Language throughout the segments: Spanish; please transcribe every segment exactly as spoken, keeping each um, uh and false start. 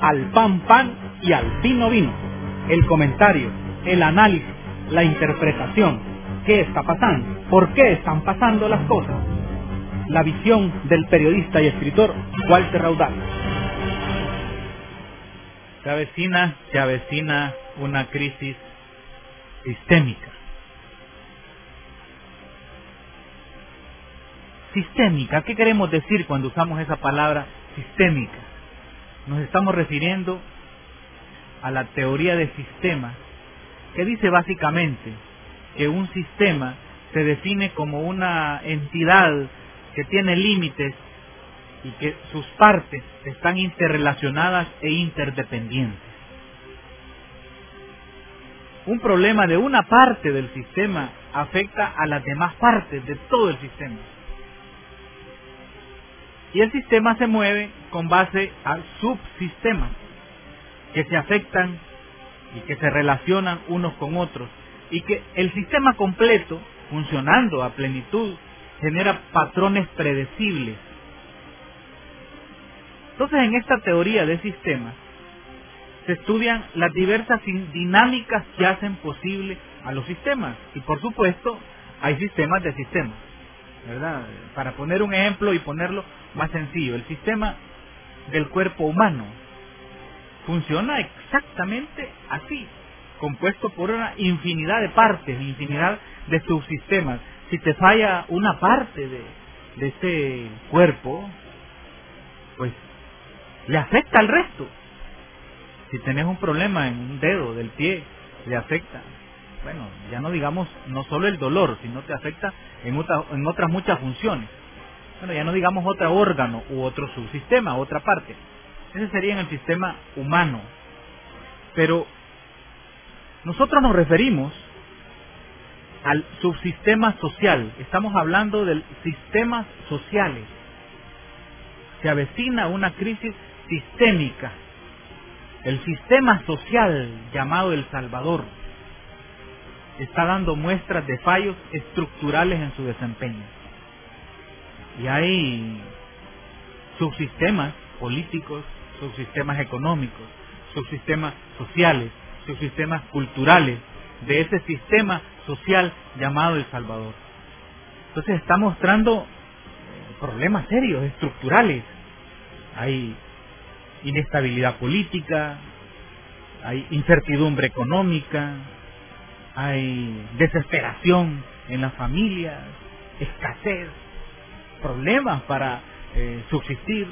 al pan pan y al vino vino. El comentario, el análisis, la interpretación. ¿Qué está pasando? ¿Por qué están pasando las cosas? La visión del periodista y escritor Walter Raudal. Se avecina, se avecina una crisis sistémica. Sistémica, ¿qué queremos decir cuando usamos esa palabra sistémica? Nos estamos refiriendo a la teoría de sistemas, que dice básicamente que un sistema se define como una entidad que tiene límites y que sus partes están interrelacionadas e interdependientes. Un problema de una parte del sistema afecta a las demás partes de todo el sistema. Y el sistema se mueve con base a subsistemas que se afectan y que se relacionan unos con otros, y que el sistema completo, funcionando a plenitud, genera patrones predecibles. Entonces, en esta teoría de sistemas se estudian las diversas dinámicas que hacen posible a los sistemas, y por supuesto hay sistemas de sistemas, ¿verdad? Para poner un ejemplo y ponerlo más sencillo, el sistema del cuerpo humano funciona exactamente así, compuesto por una infinidad de partes, infinidad de subsistemas. Si te falla una parte de, de ese cuerpo, pues le afecta al resto. Si tenés un problema en un dedo del pie, le afecta. Bueno, ya no digamos no solo el dolor, sino te afecta en, otra, en otras muchas funciones. Bueno, ya no digamos otro órgano u otro subsistema, otra parte. Ese sería en el sistema humano. Pero nosotros nos referimos al subsistema social. Estamos hablando de sistemas sociales. Se avecina una crisis sistémica. El sistema social llamado El Salvador está dando muestras de fallos estructurales en su desempeño. Y hay subsistemas políticos, subsistemas económicos, subsistemas sociales, subsistemas culturales de ese sistema social llamado El Salvador. Entonces está mostrando problemas serios, estructurales. Hay inestabilidad política, hay incertidumbre económica, hay desesperación en las familias, escasez, problemas para eh, subsistir,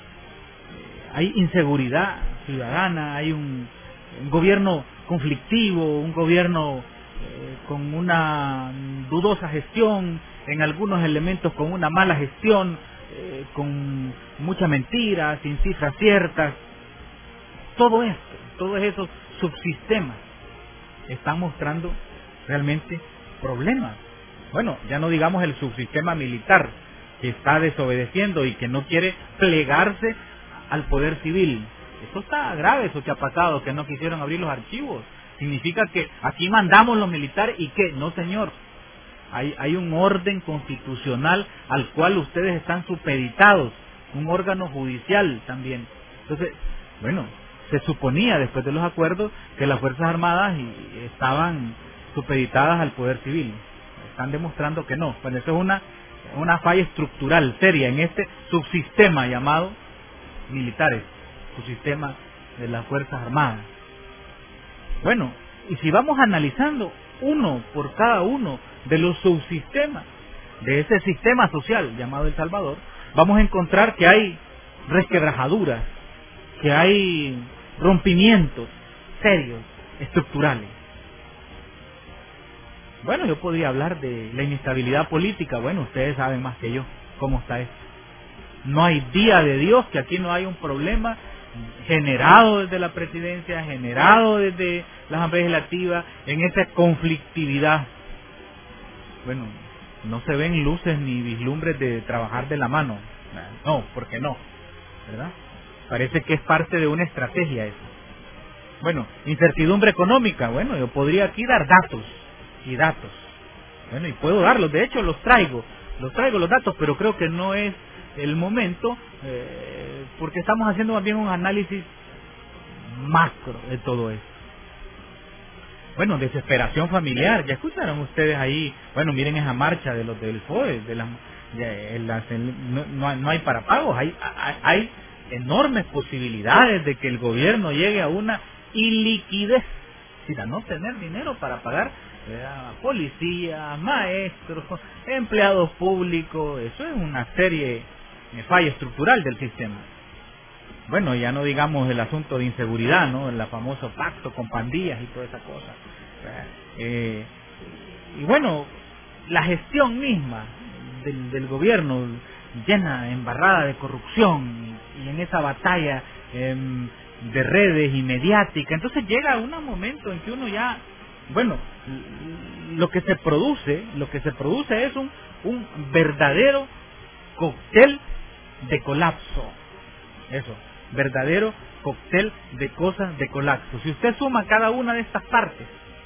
eh, hay inseguridad ciudadana, hay un, un gobierno conflictivo, un gobierno eh, con una dudosa gestión, en algunos elementos con una mala gestión, eh, con mucha mentira, sin cifras ciertas. Todo esto, todos esos subsistemas están mostrando realmente problemas. Bueno, ya no digamos el subsistema militar, que está desobedeciendo y que no quiere plegarse al poder civil. Eso está grave, eso que ha pasado, que no quisieron abrir los archivos. Significa que aquí mandamos los militares y que no, señor. Hay, hay un orden constitucional al cual ustedes están supeditados, un órgano judicial también. Entonces, bueno, se suponía después de los acuerdos que las Fuerzas Armadas estaban supeditadas al poder civil. Están demostrando que no. Bueno, eso es una, una falla estructural seria en este subsistema llamado militares, subsistema de las Fuerzas Armadas. Bueno, y si vamos analizando uno por cada uno de los subsistemas de ese sistema social llamado El Salvador, vamos a encontrar que hay resquebrajaduras, que hay rompimientos serios, estructurales. Bueno, yo podría hablar de la inestabilidad política. Bueno, ustedes saben más que yo cómo está esto. No hay día de Dios que aquí no haya un problema generado desde la presidencia, generado desde la Asamblea Legislativa, en esa conflictividad. Bueno, no se ven luces ni vislumbres de trabajar de la mano. No, ¿por qué no? ¿Verdad? Parece que es parte de una estrategia eso. Bueno, incertidumbre económica. Bueno, yo podría aquí dar datos y datos. Bueno, y puedo darlos. De hecho, los traigo. Los traigo los datos, pero creo que no es el momento, eh, porque estamos haciendo más bien un análisis macro de todo esto. Bueno, desesperación familiar. Ya escucharon ustedes ahí, bueno, miren esa marcha de los del F O E, de las, de las, no, no, no hay para pagos, hay, hay, hay enormes posibilidades de que el gobierno llegue a una iliquidez, es decir, a no tener dinero para pagar a policías, maestros, empleados públicos. Eso es una serie de falla estructural del sistema. Bueno, ya no digamos el asunto de inseguridad, ¿no? El famoso pacto con pandillas y toda esa cosa. Eh, y bueno, la gestión misma del, del gobierno llena, embarrada de corrupción, y en esa batalla eh, de redes y mediática. Entonces llega un momento en que uno ya, bueno, lo que se produce, lo que se produce es un, un verdadero cóctel de colapso. Eso, verdadero cóctel de cosas de colapso. Si usted suma cada una de estas partes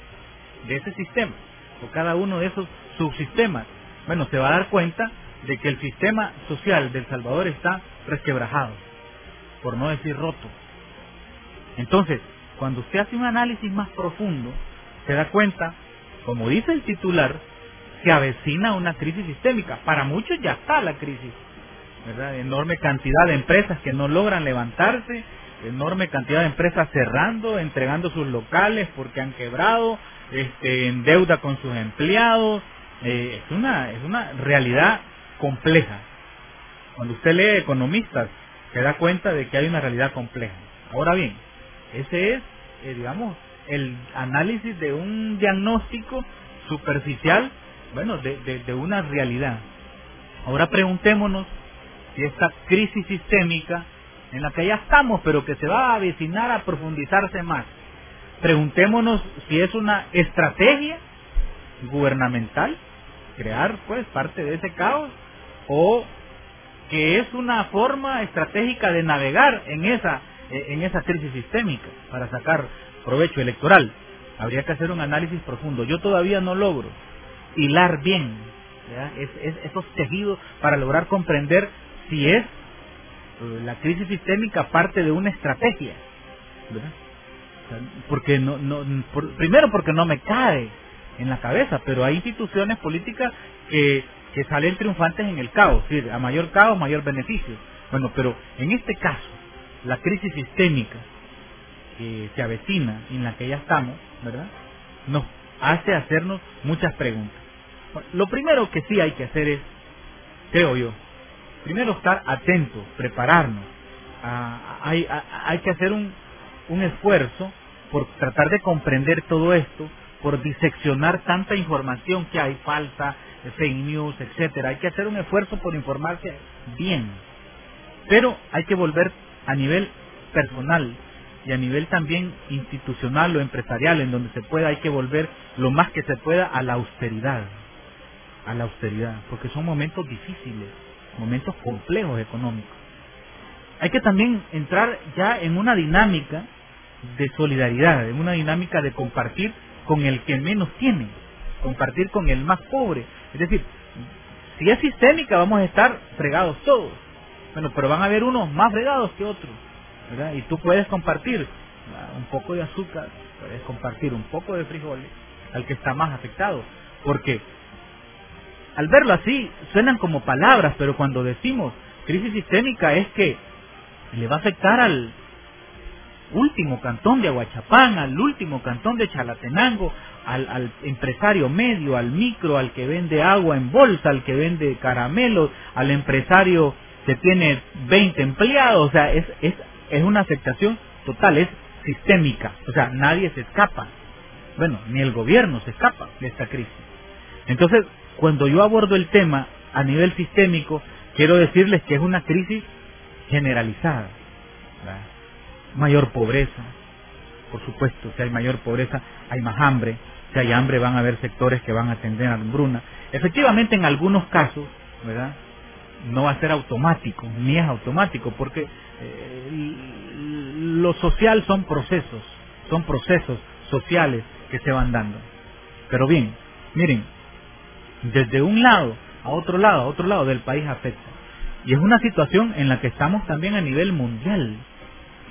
de ese sistema, o cada uno de esos subsistemas, bueno, se va a dar cuenta de que el sistema social de El Salvador está resquebrajado, por no decir roto. Entonces, cuando usted hace un análisis más profundo, se da cuenta, como dice el titular, se avecina una crisis sistémica. Para muchos ya está la crisis, ¿verdad? Enorme cantidad de empresas que no logran levantarse, enorme cantidad de empresas cerrando, entregando sus locales porque han quebrado, este, en deuda con sus empleados. Eh, es una es una realidad compleja. Cuando usted lee economistas, se da cuenta de que hay una realidad compleja. Ahora bien, ese es, eh, digamos, el análisis de un diagnóstico superficial, bueno, de, de, de una realidad. Ahora preguntémonos si esta crisis sistémica, en la que ya estamos, pero que se va a avecinar a profundizarse más, preguntémonos si es una estrategia gubernamental, crear pues parte de ese caos, o que es una forma estratégica de navegar en esa, en esa crisis sistémica para sacar provecho electoral. Habría que hacer un análisis profundo. Yo todavía no logro hilar bien es, es, esos tejidos para lograr comprender si es la crisis sistémica parte de una estrategia, ¿verdad? Porque no, no por, primero porque no me cae en la cabeza, pero hay instituciones políticas que, que salen triunfantes en el caos, ¿sí? A mayor caos, mayor beneficio. Bueno, pero en este caso, la crisis sistémica que se avecina, en la que ya estamos, ¿verdad?, nos hace hacernos muchas preguntas. Bueno, lo primero que sí hay que hacer es, creo yo, primero estar atentos, prepararnos. Ah, hay, hay que hacer un, un esfuerzo por tratar de comprender todo esto, por diseccionar tanta información que hay, falsa, fake news, etcétera. Hay que hacer un esfuerzo por informarse bien, pero hay que volver a nivel personal y a nivel también institucional o empresarial, en donde se pueda, hay que volver lo más que se pueda a la austeridad, a la austeridad, porque son momentos difíciles, momentos complejos económicos. Hay que también entrar ya en una dinámica de solidaridad, en una dinámica de compartir con el que menos tiene, compartir con el más pobre. Es decir, si es sistémica vamos a estar fregados todos, bueno, pero van a haber unos más fregados que otros, ¿verdad? Y tú puedes compartir un poco de azúcar, puedes compartir un poco de frijoles al que está más afectado, porque al verlo así suenan como palabras, pero cuando decimos crisis sistémica es que le va a afectar al último cantón de Aguachapán, al último cantón de Chalatenango, al, al empresario medio, al micro, al que vende agua en bolsa, al que vende caramelos, al empresario que tiene veinte empleados. O sea, es, es, es una afectación total, es sistémica. O sea, nadie se escapa. Bueno, ni el gobierno se escapa de esta crisis. Entonces, cuando yo abordo el tema a nivel sistémico, quiero decirles que es una crisis generalizada, ¿verdad? Mayor pobreza, por supuesto. Si hay mayor pobreza, hay más hambre. Si hay hambre, van a haber sectores que van a tender a hambruna. Efectivamente, en algunos casos, ¿verdad?, no va a ser automático, ni es automático, porque eh, lo social son procesos, son procesos sociales que se van dando. Pero bien, miren, desde un lado a otro lado, a otro lado del país afecta. Y es una situación en la que estamos también a nivel mundial.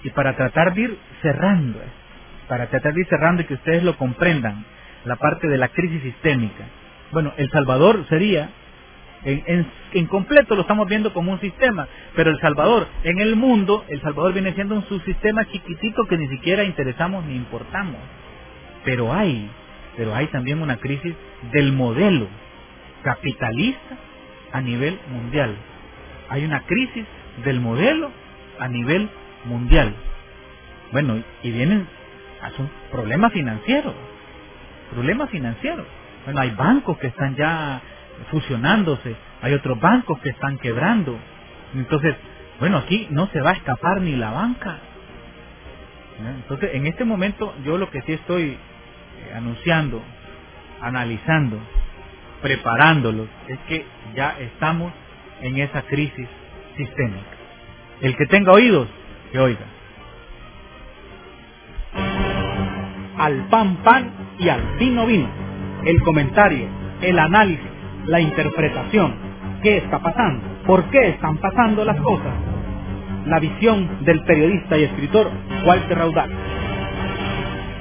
Y para tratar de ir cerrando, para tratar de ir cerrando y que ustedes lo comprendan, la parte de la crisis sistémica. Bueno, El Salvador sería, en, en, en completo lo estamos viendo como un sistema, pero El Salvador, en el mundo, El Salvador viene siendo un subsistema chiquitito que ni siquiera interesamos ni importamos. Pero hay, pero hay también una crisis del modelo capitalista a nivel mundial. Hay una crisis del modelo a nivel mundial. Bueno, y vienen a un problema financiero, problemas financieros. Bueno, hay bancos que están ya fusionándose, hay otros bancos que están quebrando. Entonces, bueno, aquí no se va a escapar ni la banca. Entonces, en este momento, yo lo que sí estoy eh, anunciando, analizando, preparándolos, es que ya estamos en esa crisis sistémica. El que tenga oídos, que oiga. Al pan pan y al vino vino. El comentario, el análisis, la interpretación. ¿Qué está pasando? ¿Por qué están pasando las cosas? La visión del periodista y escritor Walter Raudal.